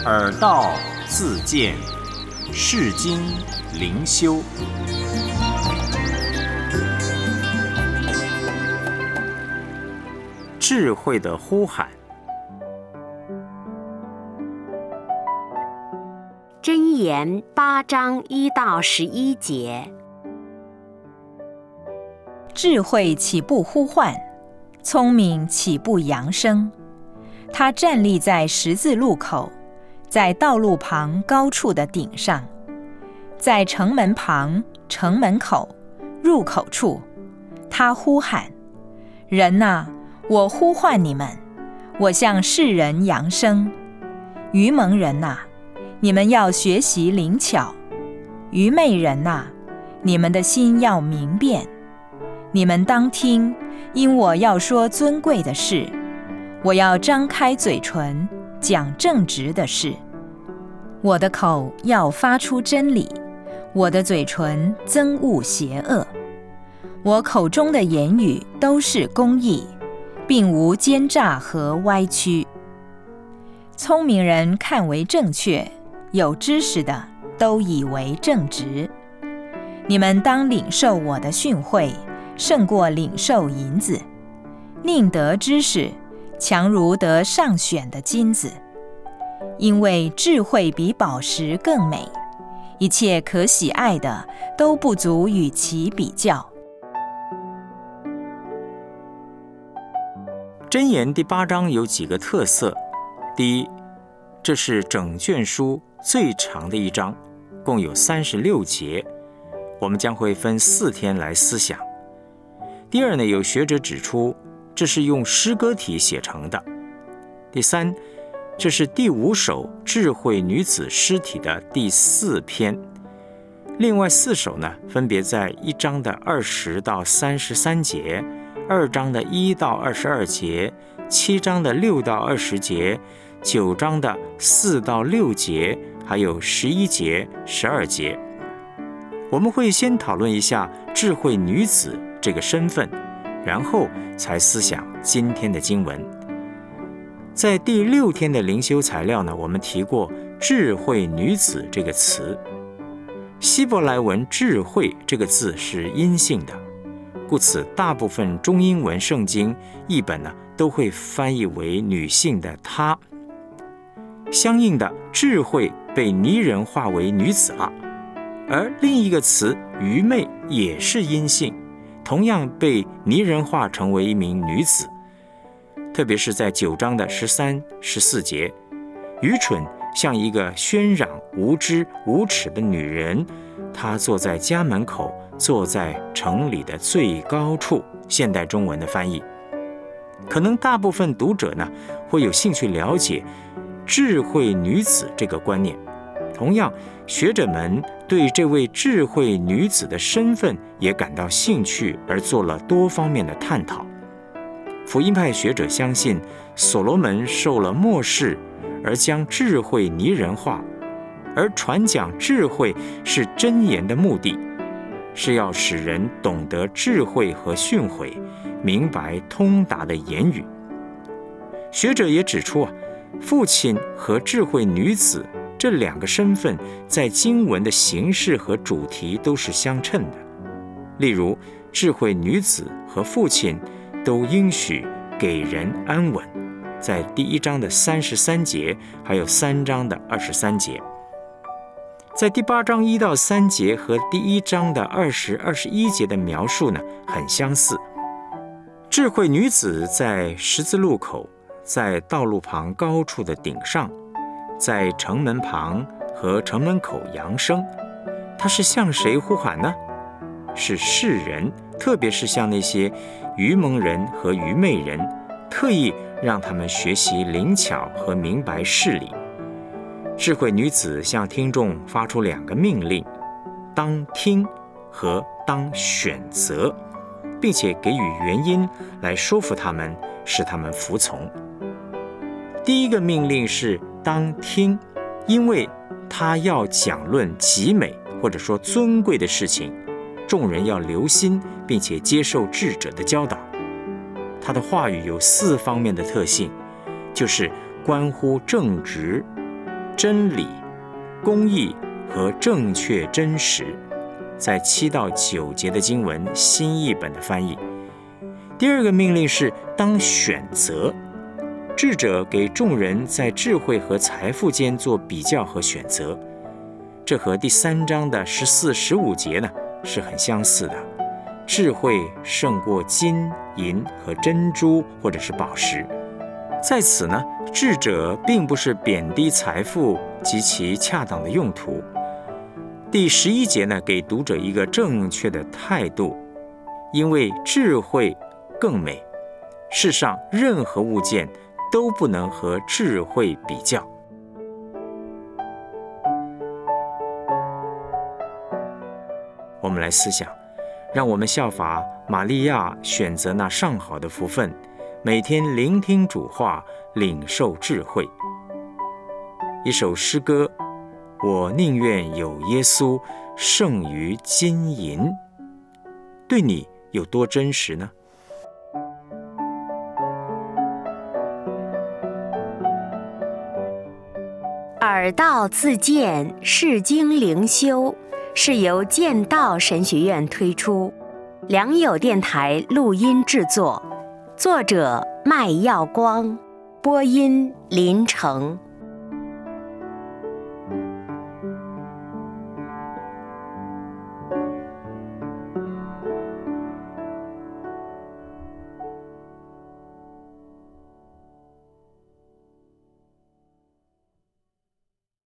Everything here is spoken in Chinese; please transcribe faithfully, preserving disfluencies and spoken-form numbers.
耳道自见，世经灵修。智慧的呼喊。 箴言八章一到十一节。 智慧岂不呼唤？聪明岂不扬声？他站立在十字路口，在道路旁高处的顶上，在城门旁、城门口、入口处，他呼喊：人哪，我呼唤你们，我向世人扬声。愚蒙人哪，你们要学习灵巧；愚昧人哪，你们的心要明辨。你们当听，因我要说尊贵的事，我要张开嘴唇，讲正直的事。我的口要发出真理，我的嘴唇憎恶邪恶。我口中的言语都是公义，并无奸诈和歪曲。聪明人看为正确，有知识的都以为正直。你们当领受我的训诲，胜过领受银子；宁得知识，强如得上选的金子。因为智慧比宝石更美，一切可喜爱的都不足与其比较。 箴言第八章有几个特色。第一，这是整卷书最长的一章，共有三十六节，我们将会分四天来思想。第二呢，有学者指出，这是用诗歌体写成的。第三，这是第五首智慧女子诗体的第四篇。另外四首呢，分别在一章的二十到三十三节，二章的一到二十二节，七章的六到二十节，九章的四到六节，还有十一节、十二节。我们会先讨论一下智慧女子这个身份，然后才思想今天的经文。在第六天的灵修材料呢，我们提过智慧女子这个词。希伯来文智慧这个字是阴性的，故此大部分中英文圣经译本呢都会翻译为女性的她。相应的，智慧被拟人化为女子了。而另一个词愚昧也是阴性，同样被拟人化成为一名女子。特别是在九章的十三、十四节，愚蠢像一个喧嚷、无知、无耻的女人，她坐在家门口，坐在城里的最高处。现代中文的翻译，可能大部分读者呢会有兴趣了解智慧女子这个观念。同样，学者们对这位智慧女子的身份也感到兴趣，而做了多方面的探讨。福音派学者相信，所罗门受了默示，而将智慧拟人化，而传讲智慧是箴言的目的，是要使人懂得智慧和训诲，明白通达的言语。学者也指出啊，父亲和智慧女子这两个身份在经文的形式和主题都是相称的。例如，智慧女子和父亲都应许给人安稳，在第一章的三十三节，还有三章的二十三节。在第八章一到三节和第一章的二十、二十一节的描述呢，很相似。智慧女子在十字路口，在道路旁高处的顶上，在城门旁和城门口扬声。她是向谁呼喊呢？是世人，特别是向那些愚蒙人和愚昧人，特意让他们学习灵巧和明白事理。智慧女子向听众发出两个命令：当听和当选择，并且给予原因来说服他们，使他们服从。第一个命令是当听，因为他要讲论极美或者说尊贵的事情，众人要留心，并且接受智者的教导。他的话语有四方面的特性，就是关乎正直、 真理、公义和正确真实，在七到九节的经文新译本的翻译。第二个命令是当选择，智者给众人在智慧和财富间做比较和选择，这和第三章的十四、十五节呢是很相似的。智慧胜过金银和珍珠或者是宝石。在此呢，智者并不是贬低财富及其恰当的用途。第十一节呢，给读者一个正确的态度，因为智慧更美，世上任何物件都不能和智慧比较。我们来思想，让我们效法玛利亚，选择那上好的福分，每天聆听主话，领受智慧。一首诗歌，我宁愿有耶稣胜于金银，对你有多真实呢？ 耳道自荐释经灵修是由剑道神学院推出，良友电台录音制作，作者麦耀光，播音林成。